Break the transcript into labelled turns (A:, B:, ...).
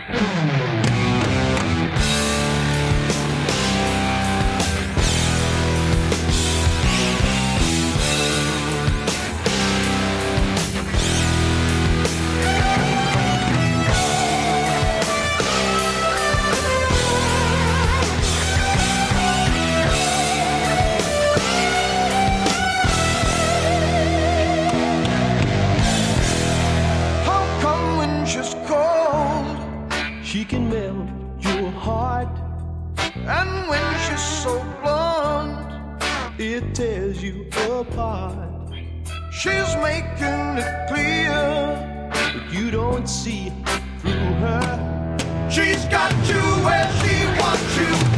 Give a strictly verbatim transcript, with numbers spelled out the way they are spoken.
A: She can melt your heart,
B: and when she's so blunt,
A: it tears you apart.
B: She's making it clear,
A: but you don't see through her.
B: She's got you where she wants you.